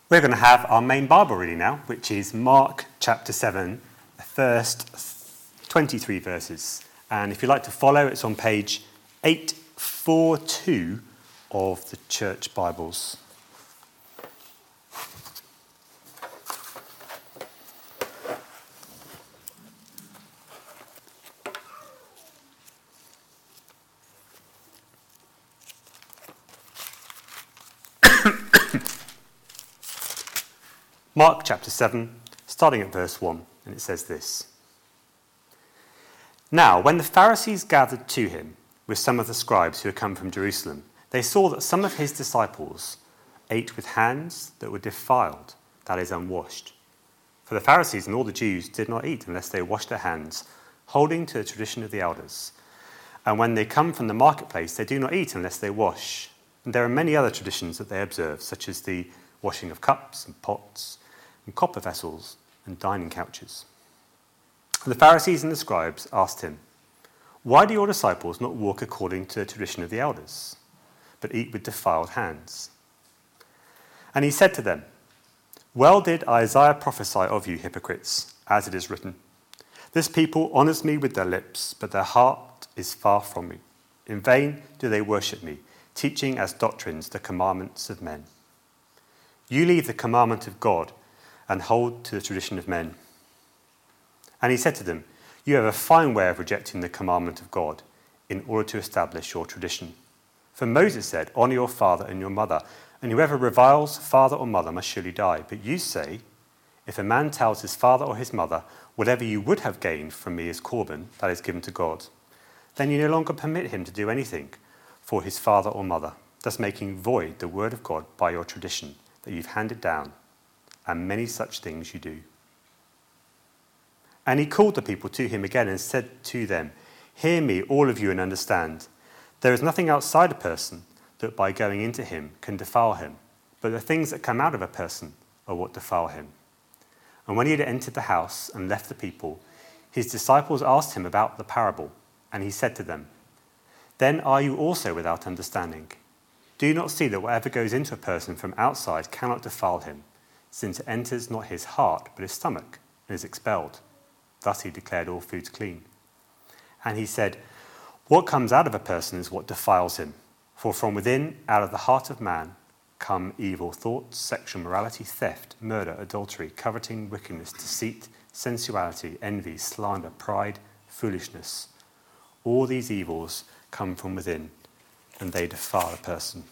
We're going to have our main Bible reading now, which is Mark chapter 7, the first 23 verses. And if you'd like to follow, it's on page 842 of the Church Bibles. Mark chapter 7, starting at verse 1, and it says this. Now, when the Pharisees gathered to him with some of the scribes who had come from Jerusalem, they saw that some of his disciples ate with hands that were defiled, that is, unwashed. For the Pharisees and all the Jews did not eat unless they washed their hands, holding to the tradition of the elders. And when they come from the marketplace, they do not eat unless they wash. And there are many other traditions that they observe, such as the washing of cups and pots, and copper vessels and dining couches. The Pharisees and the scribes asked him, "Why do your disciples not walk according to the tradition of the elders, but eat with defiled hands?" And he said to them, "Well did Isaiah prophesy of you, hypocrites, as it is written, 'This people honours me with their lips, but their heart is far from me. In vain do they worship me, teaching as doctrines the commandments of men. You leave the commandment of God and hold to the tradition of men.' And he said to them, 'You have a fine way of rejecting the commandment of God in order to establish your tradition. For Moses said, "Honour your father and your mother, and whoever reviles father or mother must surely die." But you say, if a man tells his father or his mother, "Whatever you would have gained from me is Corban, that is given to God," then you no longer permit him to do anything for his father or mother, thus making void the word of God by your tradition that you've handed down, and many such things you do.' And he called the people to him again and said to them, 'Hear me, all of you, and understand. There is nothing outside a person that by going into him can defile him, but the things that come out of a person are what defile him.' And when he had entered the house and left the people, his disciples asked him about the parable, and he said to them, 'Then are you also without understanding? Do you not see that whatever goes into a person from outside cannot defile him, since it enters not his heart but his stomach and is expelled?' Thus he declared all foods clean. And he said, 'What comes out of a person is what defiles him. For from within, out of the heart of man, come evil thoughts, sexual immorality, theft, murder, adultery, coveting, wickedness, deceit, sensuality, envy, slander, pride, foolishness. All these evils come from within, and they defile a person.'"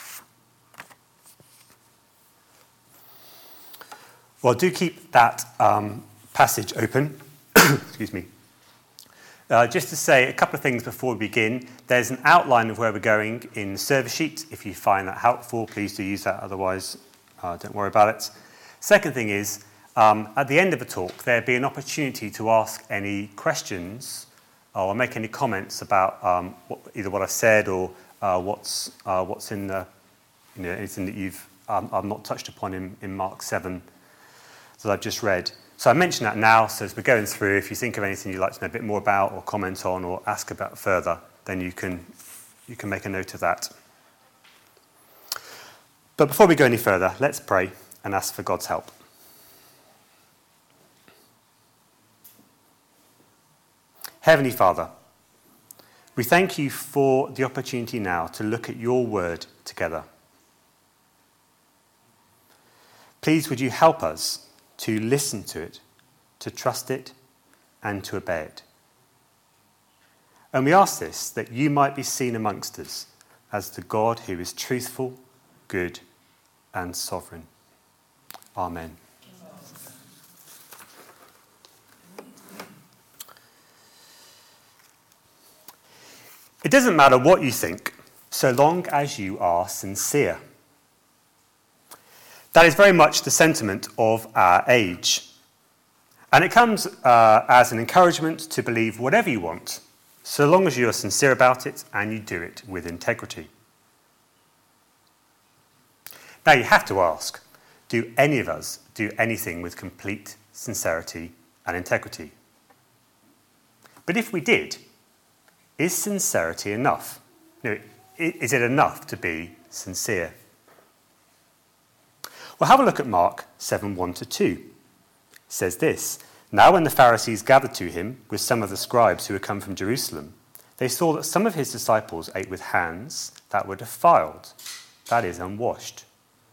Well, do keep that passage open. Excuse me. Just to say a couple of things before we begin. There's an outline of where we're going in the service sheet. If you find that helpful, please do use that. Otherwise, don't worry about it. Second thing is, at the end of the talk, there'll be an opportunity to ask any questions or make any comments about either what I've said or what's in the, anything that I've not touched upon in Mark 7 that I've just read. So I mention that now, so as we're going through, if you think of anything you'd like to know a bit more about or comment on or ask about further, then you can make a note of that. But before we go any further, let's pray and ask for God's help. Heavenly Father, we thank you for the opportunity now to look at your word together. Please would you help us to listen to it, to trust it, and to obey it. And we ask this, that you might be seen amongst us as the God who is truthful, good, and sovereign. Amen. It doesn't matter what you think, so long as you are sincere. That is very much the sentiment of our age. And it comes as an encouragement to believe whatever you want, so long as you are sincere about it and you do it with integrity. Now you have to ask, do any of us do anything with complete sincerity and integrity? But if we did, is sincerity enough? Is it enough to be sincere? Well, have a look at Mark 7:1-2. It says this: "Now when the Pharisees gathered to him with some of the scribes who had come from Jerusalem, they saw that some of his disciples ate with hands that were defiled, that is, unwashed."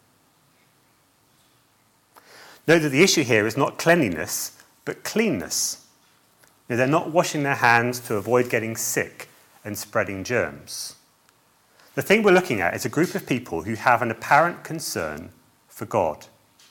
Note that the issue here is not cleanliness, but cleanness. They're not washing their hands to avoid getting sick and spreading germs. The thing we're looking at is a group of people who have an apparent concern for God.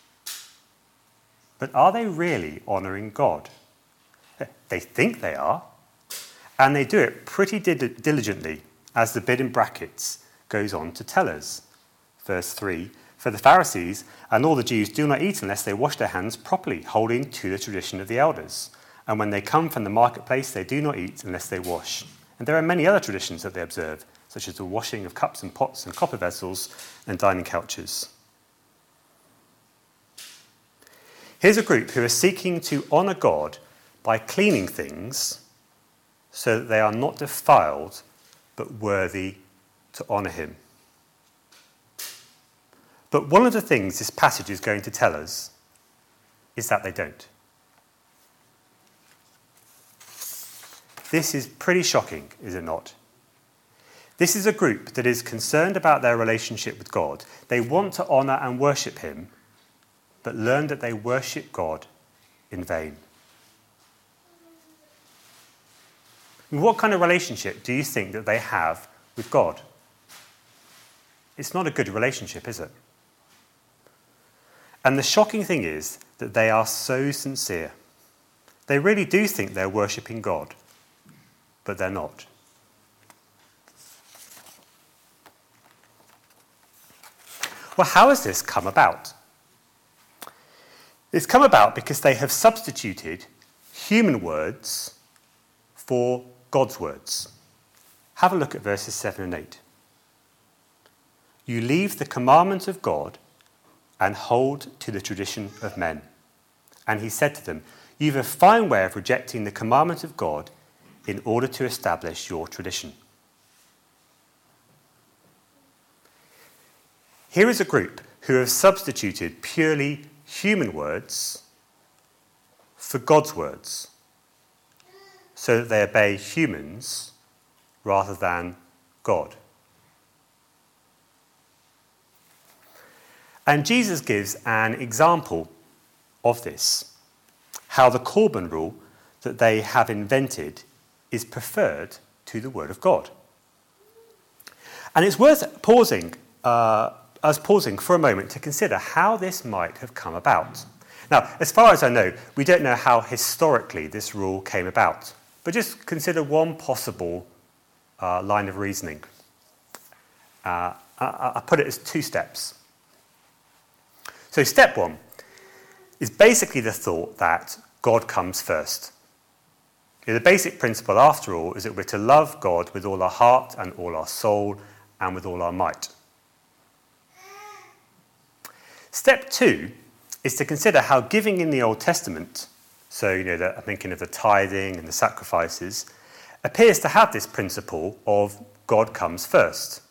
But are they really honouring God? They think they are, and they do it pretty diligently, as the bit in brackets goes on to tell us. Verse 3, "For the Pharisees and all the Jews do not eat unless they wash their hands properly, holding to the tradition of the elders. And when they come from the marketplace, they do not eat unless they wash. And there are many other traditions that they observe, such as the washing of cups and pots and copper vessels and dining couches." Here's a group who are seeking to honour God by cleaning things so that they are not defiled but worthy to honour him. But one of the things this passage is going to tell us is that they don't. This is pretty shocking, is it not? This is a group that is concerned about their relationship with God. They want to honour and worship him, but learn that they worship God in vain. What kind of relationship do you think that they have with God? It's not a good relationship, is it? And the shocking thing is that they are so sincere. They really do think they're worshipping God, but they're not. Well, how has this come about? It's come about because they have substituted human words for God's words. Have a look at verses 7 and 8. "You leave the commandment of God and hold to the tradition of men." And he said to them, "You have a fine way of rejecting the commandment of God in order to establish your tradition." Here is a group who have substituted purely human words for God's words, so that they obey humans rather than God. And Jesus gives an example of this, how the Corban rule that they have invented is preferred to the Word of God. And it's worth pausing for a moment to consider how this might have come about. Now, as far as I know, we don't know how historically this rule came about, but just consider one possible line of reasoning. I put it as 2 steps. So step 1 is basically the thought that God comes first. The basic principle, after all, is that we're to love God with all our heart and all our soul and with all our might. Step 2 is to consider how giving in the Old Testament, so I'm thinking of the tithing and the sacrifices, appears to have this principle of God comes first.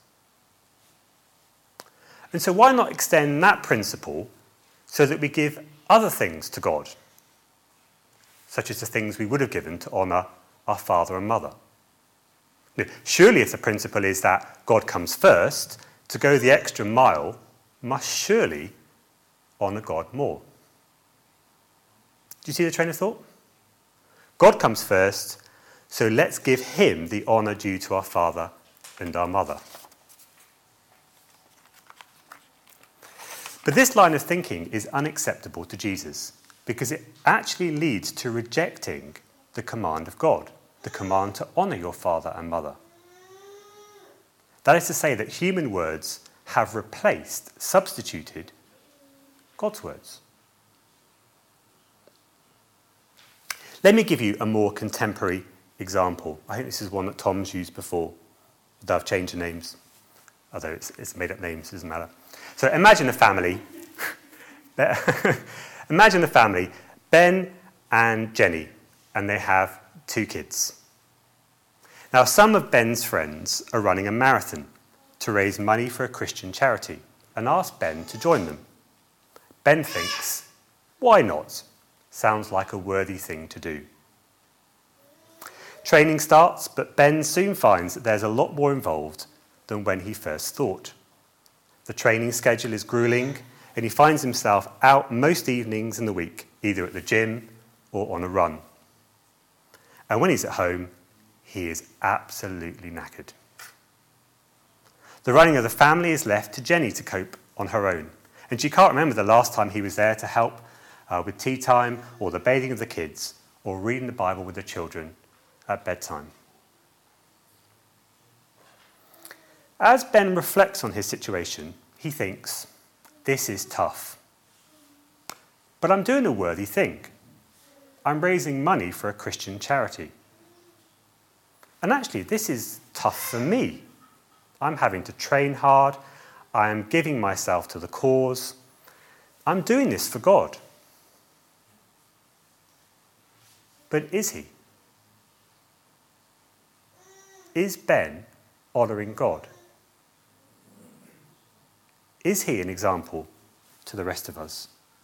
And so why not extend that principle so that we give other things to God, such as the things we would have given to honour our father and mother? Surely if the principle is that God comes first, to go the extra mile must surely honour God more. Do you see the train of thought? God comes first, so let's give him the honour due to our father and our mother. But this line of thinking is unacceptable to Jesus because it actually leads to rejecting the command of God, the command to honour your father and mother. That is to say that human words have substituted God's words. Let me give you a more contemporary example. I think this is one that Tom's used before, although I've changed the names, although it's made up names, it doesn't matter. So imagine a family. Imagine a family, Ben and Jenny, and they have 2 kids. Now, some of Ben's friends are running a marathon to raise money for a Christian charity and asked Ben to join them. Ben thinks, why not? Sounds like a worthy thing to do. Training starts, but Ben soon finds that there's a lot more involved than when he first thought. The training schedule is grueling, and he finds himself out most evenings in the week, either at the gym or on a run. And when he's at home, he is absolutely knackered. The running of the family is left to Jenny to cope on her own, and she can't remember the last time he was there to help with tea time or the bathing of the kids or reading the Bible with the children at bedtime. As Ben reflects on his situation, he thinks, this is tough. But I'm doing a worthy thing. I'm raising money for a Christian charity. And actually, this is tough for me. I'm having to train hard. I am giving myself to the cause. I'm doing this for God. But is he? Is Ben honouring God? Is he an example to the rest of us?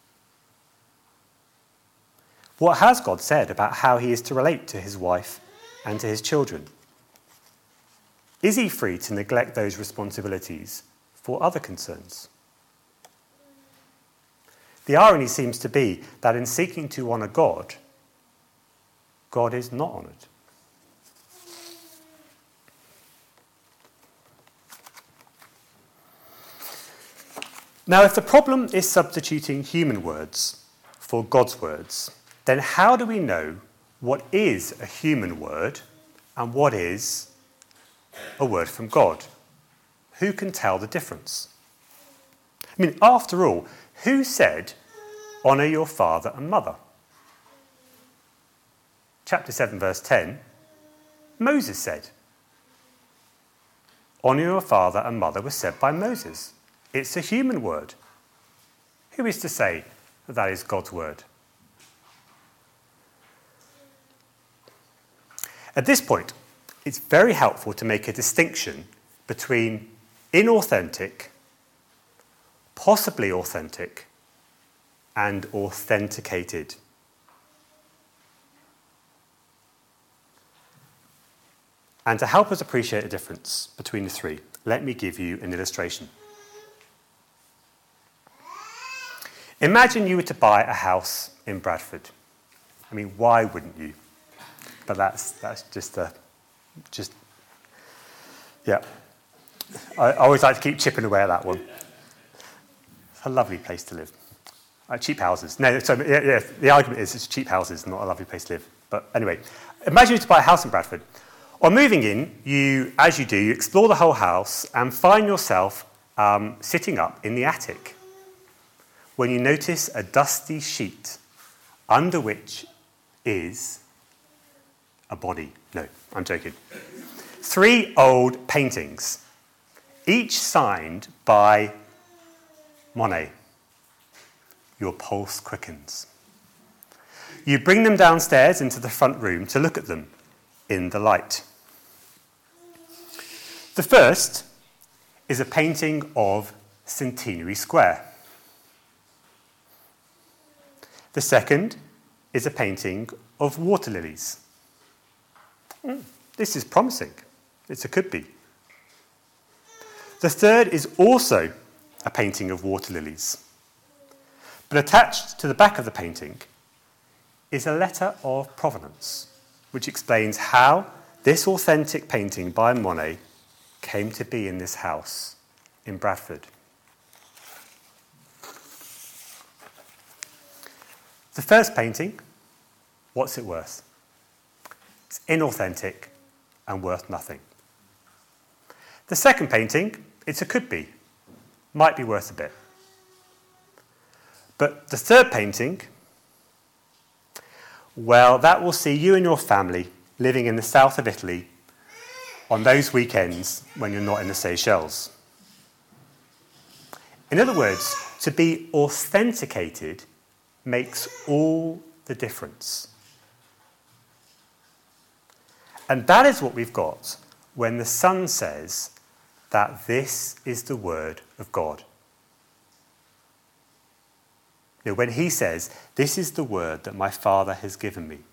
What has God said about how he is to relate to his wife and to his children? Is he free to neglect those responsibilities for other concerns? The irony seems to be that in seeking to honour God, God is not honoured. Now, if the problem is substituting human words for God's words, then how do we know what is a human word and what is a word from God? Who can tell the difference? I mean, after all, who said, honour your father and mother? Chapter 7, verse 10, Moses said. Honour your father and mother was said by Moses. It's a human word. Who is to say that that is God's word? At this point, it's very helpful to make a distinction between inauthentic, possibly authentic, and authenticated. And to help us appreciate the difference between the three, let me give you an illustration. Imagine you were to buy a house in Bradford. I mean, why wouldn't you? But that's yeah. I always like to keep chipping away at that one. It's a lovely place to live. Cheap houses. No, so yeah, the argument is it's cheap houses, not a lovely place to live. But anyway, imagine you were to buy a house in Bradford. On moving in, you explore the whole house and find yourself sitting up in the attic when you notice a dusty sheet under which is a body. No, I'm joking. 3 old paintings, each signed by Monet. Your pulse quickens. You bring them downstairs into the front room to look at them in the light. The first is a painting of Centenary Square. The second is a painting of water lilies. This is promising. It's a could be. The third is also a painting of water lilies. But attached to the back of the painting is a letter of provenance, which explains how this authentic painting by Monet came to be in this house in Bradford. The first painting, what's it worth? It's inauthentic and worth nothing. The second painting, it's a could be, might be worth a bit. But the third painting, well, that will see you and your family living in the south of Italy on those weekends when you're not in the Seychelles. In other words, to be authenticated makes all the difference. And that is what we've got when the Son says that this is the word of God. When he says, "This is the word that my Father has given me."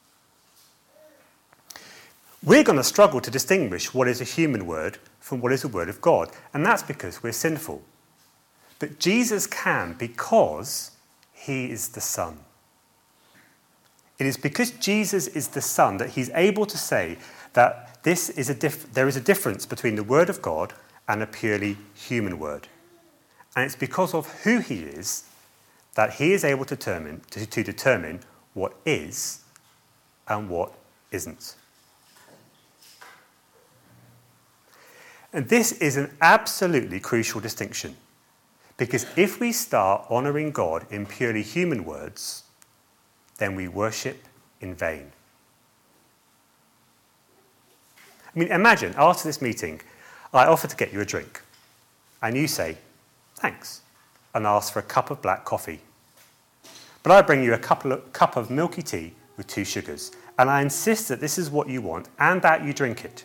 We're going to struggle to distinguish what is a human word from what is a word of God, and that's because we're sinful. But Jesus can, because he is the Son. It is because Jesus is the Son that he's able to say that there is a difference between the word of God and a purely human word. And it's because of who he is that he is able to determine what is and what isn't. And this is an absolutely crucial distinction, because if we start honouring God in purely human words, then we worship in vain. I mean, imagine after this meeting, I offer to get you a drink, and you say, "Thanks," and ask for a cup of black coffee. But I bring you a cup of milky tea with 2 sugars, and I insist that this is what you want and that you drink it.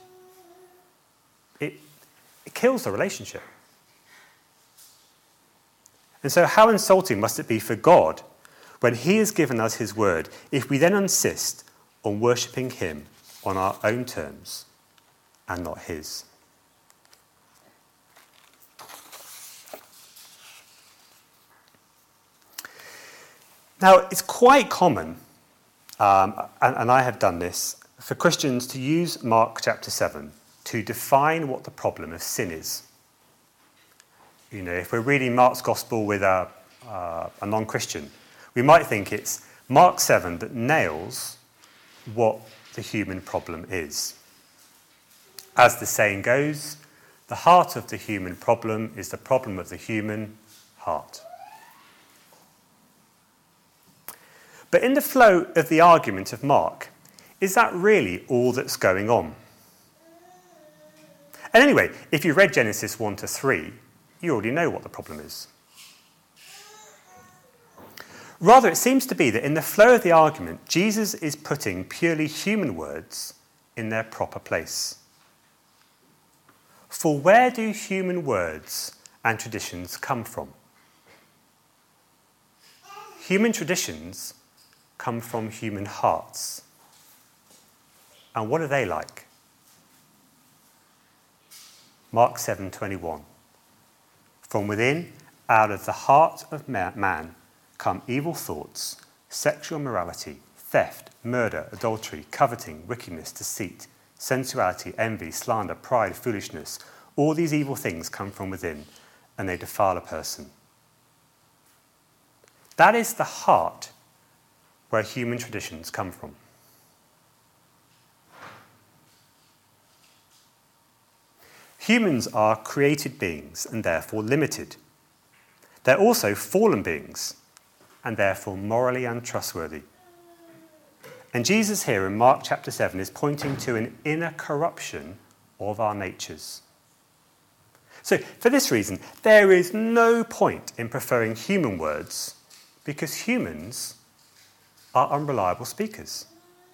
It kills the relationship. And so how insulting must it be for God when he has given us his word if we then insist on worshipping him on our own terms and not his? Now, it's quite common, and I have done this, for Christians to use Mark chapter 7 to define what the problem of sin is. If we're reading Mark's gospel with a non-Christian, we might think it's Mark 7 that nails what the human problem is. As the saying goes, the heart of the human problem is the problem of the human heart. But in the flow of the argument of Mark, is that really all that's going on? And anyway, if you read Genesis 1 to 3, you already know what the problem is. Rather, it seems to be that in the flow of the argument, Jesus is putting purely human words in their proper place. For where do human words and traditions come from? Human traditions come from human hearts. And what are they like? Mark 7:21. From within, out of the heart of man, come evil thoughts, sexual immorality, theft, murder, adultery, coveting, wickedness, deceit, sensuality, envy, slander, pride, foolishness. All these evil things come from within, and they defile a person. That is the heart where human traditions come from. Humans are created beings and therefore limited. They're also fallen beings and therefore morally untrustworthy. And Jesus here in Mark chapter 7 is pointing to an inner corruption of our natures. So for this reason, there is no point in preferring human words because humans are unreliable speakers.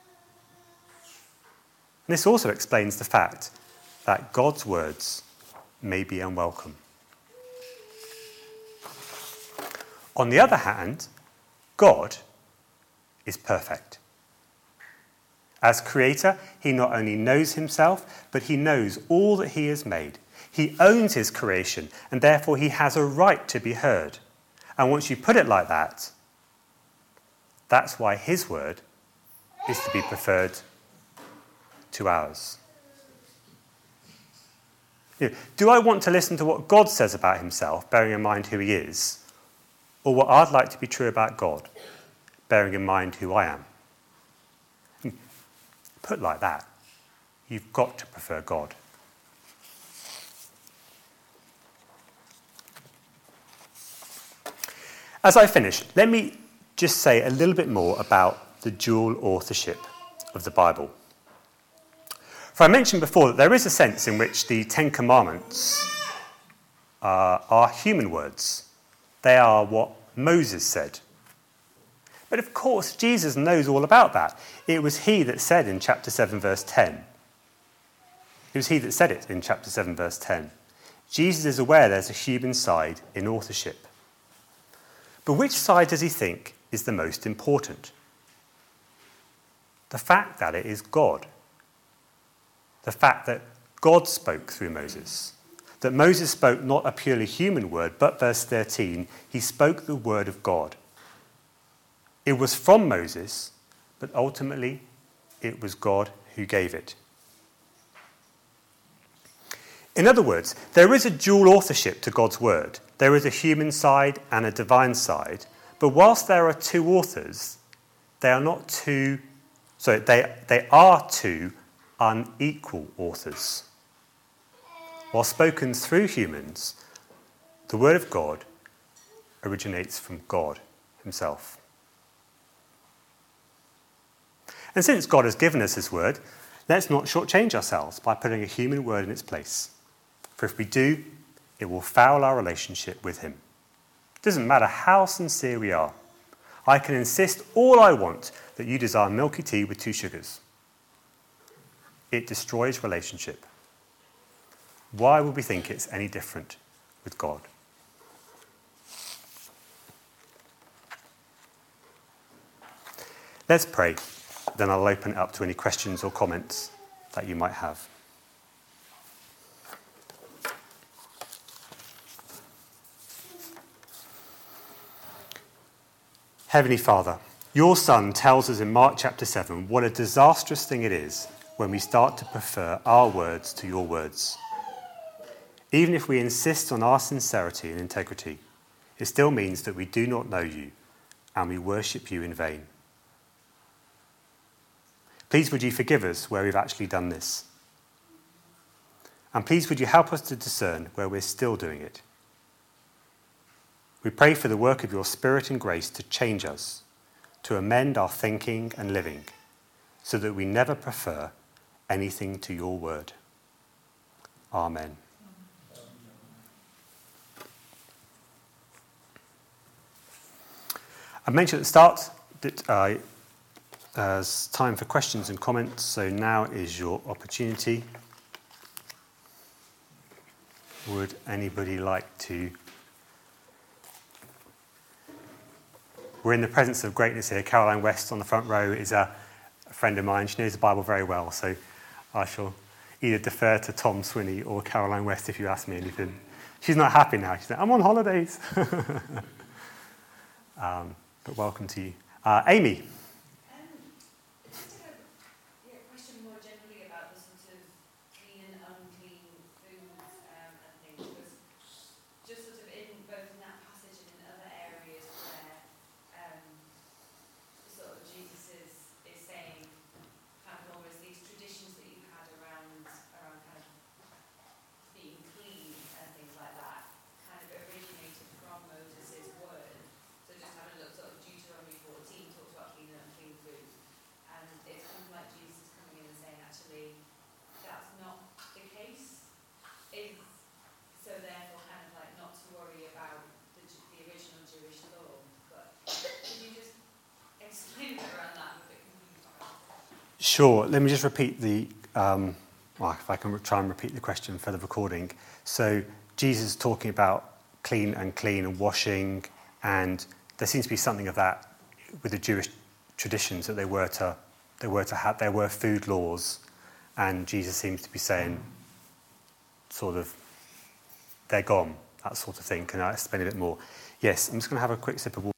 And this also explains the fact that God's words may be unwelcome. On the other hand, God is perfect. As creator, he not only knows himself, but he knows all that he has made. He owns his creation, and therefore he has a right to be heard. And once you put it like that, that's why his word is to be preferred to ours. Do I want to listen to what God says about himself, bearing in mind who he is, or what I'd like to be true about God, bearing in mind who I am? Put like that, you've got to prefer God. As I finish, let me just say a little bit more about the dual authorship of the Bible. For I mentioned before that there is a sense in which the Ten Commandments are human words. They are what Moses said. But of course, Jesus knows all about that. It was he that said in chapter 7, verse 10. It was he that said it in chapter 7, verse 10. Jesus is aware there's a human side in authorship. But which side does he think is the most important? The fact that it is God. The fact that God spoke through Moses. That Moses spoke not a purely human word, but verse 13, he spoke the word of God. It was from Moses, but ultimately it was God who gave it. In other words, there is a dual authorship to God's word. There is a human side and a divine side. But whilst there are two authors, they are two unequal authors. While spoken through humans, the word of God originates from God himself. And since God has given us his word, let's not shortchange ourselves by putting a human word in its place. For if we do, it will foul our relationship with him. It doesn't matter how sincere we are. I can insist all I want that you desire milky tea with 2 sugars. It destroys relationship. Why would we think it's any different with God? Let's pray. Then I'll open it up to any questions or comments that you might have. Heavenly Father, your Son tells us in Mark chapter 7 what a disastrous thing it is when we start to prefer our words to your words. Even if we insist on our sincerity and integrity, it still means that we do not know you and we worship you in vain. Please would you forgive us where we've actually done this. And please would you help us to discern where we're still doing it. We pray for the work of your Spirit and grace to change us, to amend our thinking and living, so that we never prefer anything to your word. Amen. I mentioned at the start that there's time for questions and comments, so now is your opportunity. Would anybody like to? We're in the presence of greatness here. Caroline West on the front row is a friend of mine. She knows the Bible very well, so I shall either defer to Tom Swinney or Caroline West if you ask me anything. She's not happy now. She's like, I'm on holidays. But welcome to you. Amy. Just a question more generally about the sort of clean and unclean foods and things, because just sort of in both in that passage and in other areas where sort of Jesus is saying kind of almost these traditions that you've had around kind of being clean and things like that kind of originated from Moses' word. So just having a look, sort of Deuteronomy 14 talks about clean and unclean food. And it's kind of like Jesus coming in and saying, actually, that's not the case. So therefore, kind of like not to worry about the original Jewish law. But can you just explain a bit around that? I'm a bit confused. Sure. Let me just repeat if I can try and repeat the question for the recording. So Jesus is talking about clean and washing, and there seems to be something of that with the Jewish traditions that there were food laws, and Jesus seems to be saying sort of they're gone, that sort of thing. Can I explain a bit more? Yes, I'm just going to have a quick sip of water.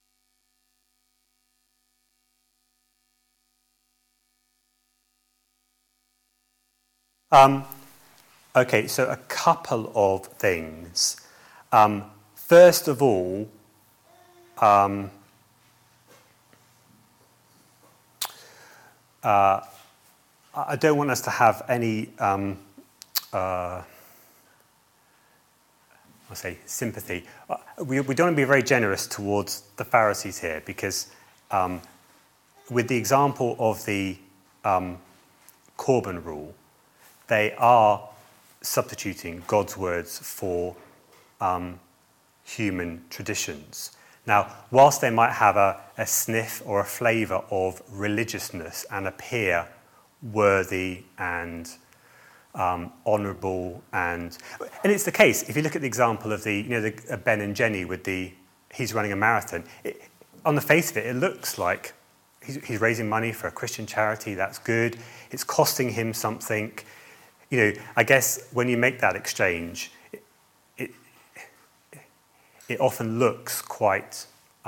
Okay, so a couple of things. First of all, I don't want us to have any, sympathy. We don't want to be very generous towards the Pharisees here, because with the example of the Corban rule, they are substituting God's words for human traditions. Now, whilst they might have a sniff or a flavour of religiousness and appear worthy and honourable, and it's the case. If you look at the example of the Ben and Jenny with the he's running a marathon. On the face of it, it looks like he's raising money for a Christian charity. That's good. It's costing him something. I guess when you make that exchange, it often looks quite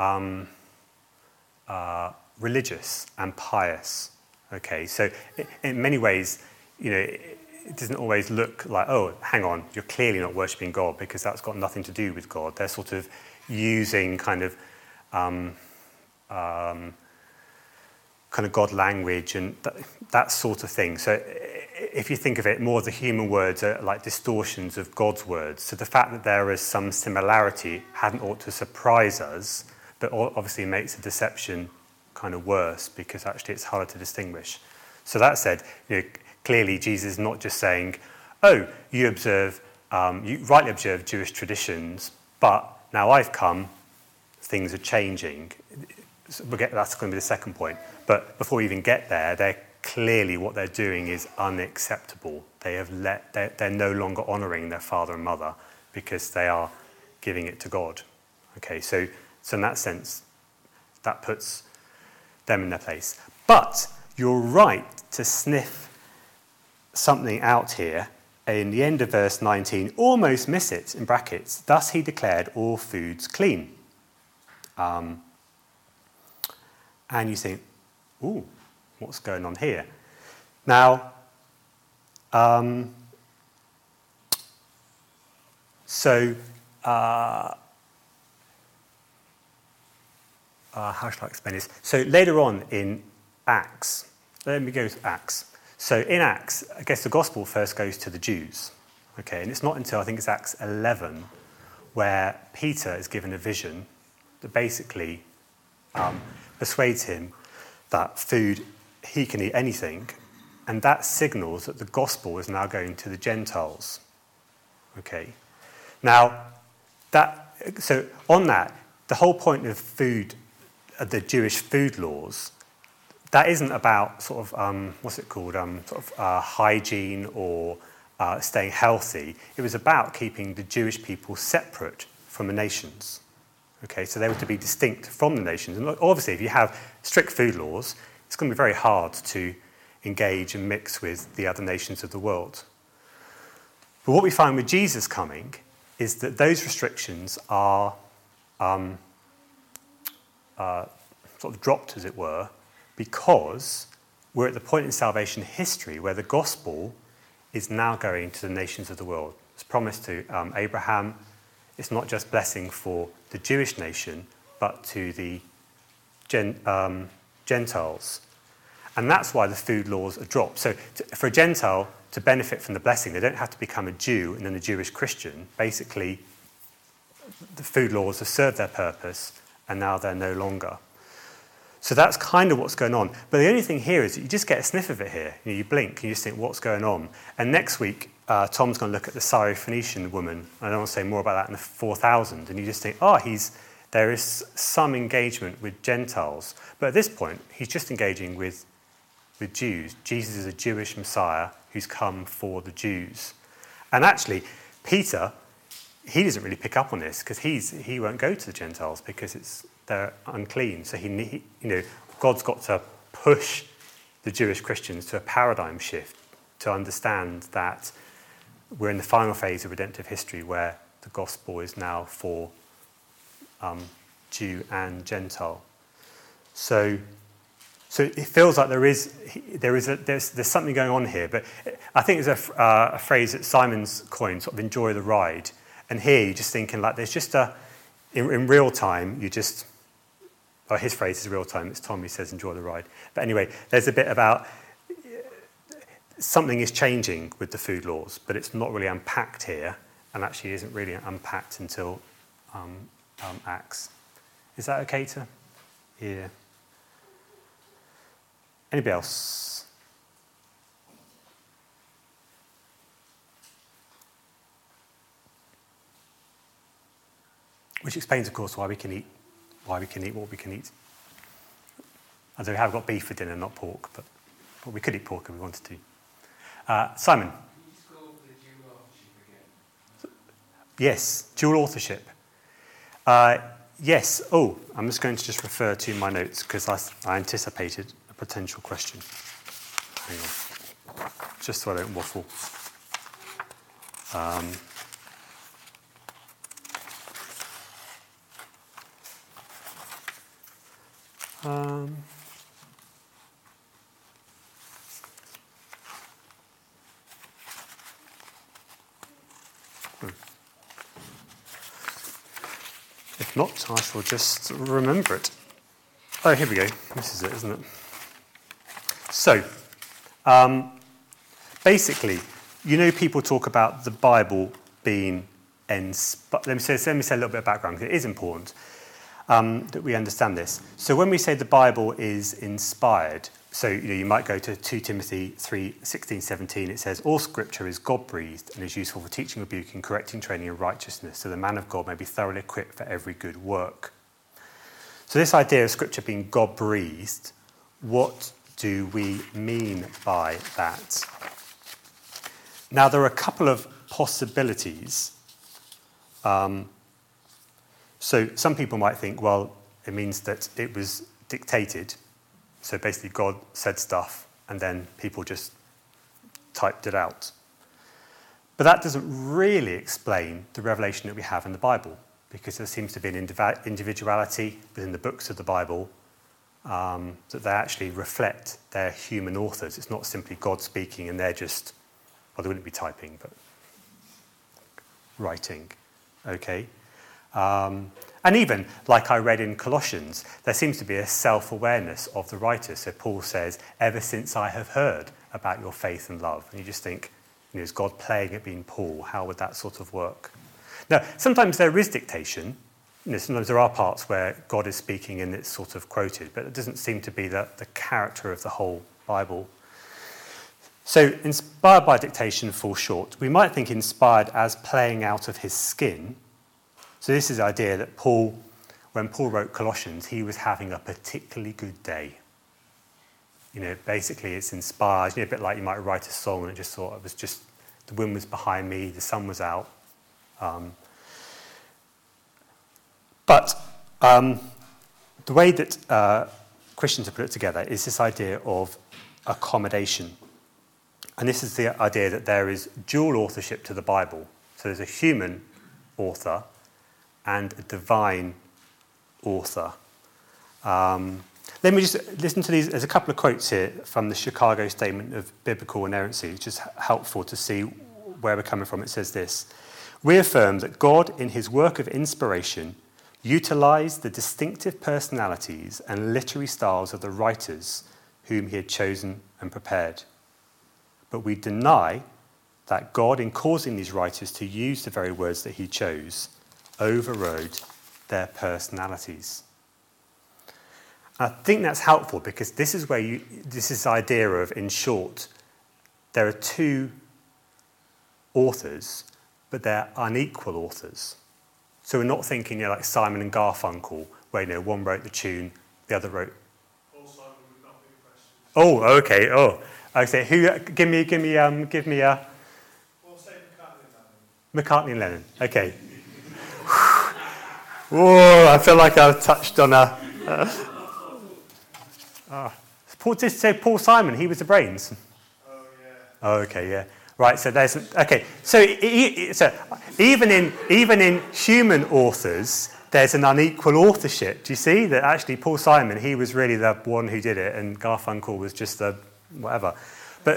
religious and pious. Okay, so in many ways, it doesn't always look like, oh, hang on, you're clearly not worshipping God, because that's got nothing to do with God. They're sort of using kind of God language and that sort of thing. So if you think of it more, the human words are like distortions of God's words. So the fact that there is some similarity hadn't ought to surprise us, but obviously makes the deception kind of worse, because actually it's harder to distinguish. So that said, clearly Jesus is not just saying, oh, you rightly observe Jewish traditions, but now I've come, things are changing. So that's going to be the second point. But before we even get there, what they're doing is unacceptable. They're no longer honouring their father and mother because they are giving it to God. Okay, so in that sense, that puts them in their place. But you're right to sniff something out here. In the end of verse 19, almost miss it in brackets. Thus he declared all foods clean. And you think, ooh, what's going on here? Now, how shall I explain this? So later on in Acts, let me go to Acts. So in Acts, I guess the gospel first goes to the Jews. Okay, and it's not until I think it's Acts 11 where Peter is given a vision that basically persuades him that food, he can eat anything, and that signals that the gospel is now going to the Gentiles. Okay, now so on that, the whole point of food, the Jewish food laws, that isn't about sort of hygiene or staying healthy. It was about keeping the Jewish people separate from the nations. Okay, so they were to be distinct from the nations. And obviously, if you have strict food laws, it's going to be very hard to engage and mix with the other nations of the world. But what we find with Jesus coming is that those restrictions are sort of dropped, as it were, because we're at the point in salvation history where the gospel is now going to the nations of the world. It's promised to Abraham. It's not just blessing for the Jewish nation, but to the Gentiles. And that's why the food laws are dropped. So for a Gentile to benefit from the blessing, they don't have to become a Jew and then a Jewish Christian. Basically, the food laws have served their purpose, and now they're no longer. So that's kind of what's going on. But the only thing here is that you just get a sniff of it here. You blink and you just think, what's going on? And next week, Tom's going to look at the Syrophoenician woman. I don't want to say more about that in the 4,000. And you just think, there is some engagement with Gentiles. But at this point, he's just engaging with Jews. Jesus is a Jewish Messiah who's come for the Jews. And actually, Peter, he doesn't really pick up on this because he won't go to the Gentiles because they're unclean. So God's got to push the Jewish Christians to a paradigm shift to understand that we're in the final phase of redemptive history where the gospel is now for Jew and Gentile. So it feels like there's something going on here. But I think there's a phrase that Simon's coined, sort of enjoy the ride. And here you're just thinking like there's just in real time, his phrase is real time, it's Tom who says enjoy the ride. But anyway, there's a bit about something is changing with the food laws, but it's not really unpacked here, and actually isn't really unpacked until Acts. Is that okay to hear? Anybody else? Which explains, of course, why we can eat what we can eat. Although we have got beef for dinner, not pork, but we could eat pork if we wanted to. Simon? Can you just go over the dual authorship again? Yes, dual authorship. Yes. Oh, I'm just going to just refer to my notes because I anticipated a potential question. Hang on. Just so I don't waffle. If not, I shall just remember it. Oh, here we go. This is it, isn't it? So, basically, people talk about the Bible being inspired. Let me say a little bit of background, because it is important that we understand this. So when we say the Bible is inspired, so you might go to 2 Timothy 3:16-17. It says, all Scripture is God-breathed and is useful for teaching, rebuking, correcting, training in righteousness, so the man of God may be thoroughly equipped for every good work. So this idea of Scripture being God-breathed, what do we mean by that? Now, there are a couple of possibilities. So some people might think, well, it means that it was dictated. So basically God said stuff and then people just typed it out. But that doesn't really explain the revelation that we have in the Bible, because there seems to be an individuality within the books of the Bible that they actually reflect their human authors. It's not simply God speaking and they're just, well, they wouldn't be typing, but writing. Okay? And even, like I read in Colossians, there seems to be a self-awareness of the writer. So Paul says, ever since I have heard about your faith and love. And you just think, is God playing at being Paul? How would that sort of work? Now, sometimes there is dictation. Sometimes there are parts where God is speaking and it's sort of quoted, but it doesn't seem to be the character of the whole Bible. So inspired by dictation falls short. We might think inspired as playing out of his skin. So this is the idea that when Paul wrote Colossians, he was having a particularly good day. Basically it's inspired, a bit like you might write a song and it just thought it was just, the wind was behind me, the sun was out. But the way that Christians have put it together is this idea of accommodation. And this is the idea that there is dual authorship to the Bible. So there's a human author and a divine author. Let me just listen to these. There's a couple of quotes here from the Chicago Statement of Biblical Inerrancy, which is helpful to see where we're coming from. It says this: we affirm that God, in his work of inspiration, utilised the distinctive personalities and literary styles of the writers whom he had chosen and prepared. But we deny that God, in causing these writers to use the very words that he chose, overrode their personalities. I think that's helpful because this is this idea of, in short, there are two authors, but they're unequal authors. So we're not thinking like Simon and Garfunkel, where one wrote the tune, the other wrote. Paul Simon would not be a question. Oh, okay. Oh, okay. Who? Give me a. We'll say McCartney and Lennon. McCartney and Lennon. Okay. Whoa! I feel like I've touched on a. Paul did say Paul Simon. He was the brains. Oh yeah. Oh, okay. Yeah. Right. So there's okay. So even in human authors, there's an unequal authorship. Do you see that? Actually, Paul Simon, he was really the one who did it, and Garfunkel was just the whatever. But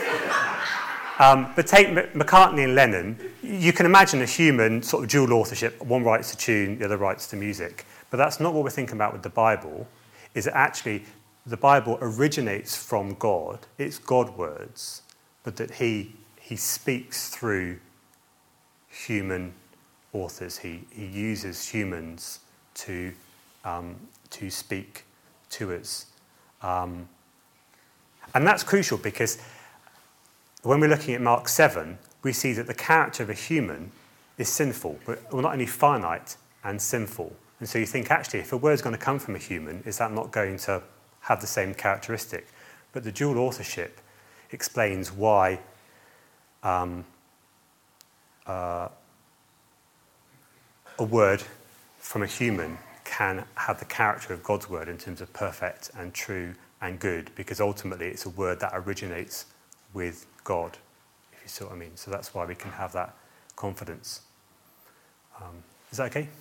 take McCartney and Lennon. You can imagine a human sort of dual authorship. One writes the tune, the other writes the music. But that's not what we're thinking about with the Bible. Is that actually the Bible originates from God? It's God words, but that He speaks through human authors. He uses humans to speak to us. And that's crucial because when we're looking at Mark 7, we see that the character of a human is sinful, but not only finite and sinful. And so you think, actually, if a word's going to come from a human, is that not going to have the same characteristic? But the dual authorship explains why a word from a human can have the character of God's word in terms of perfect and true and good, because ultimately it's a word that originates with God, if you see what I mean. So that's why we can have that confidence. Is that okay?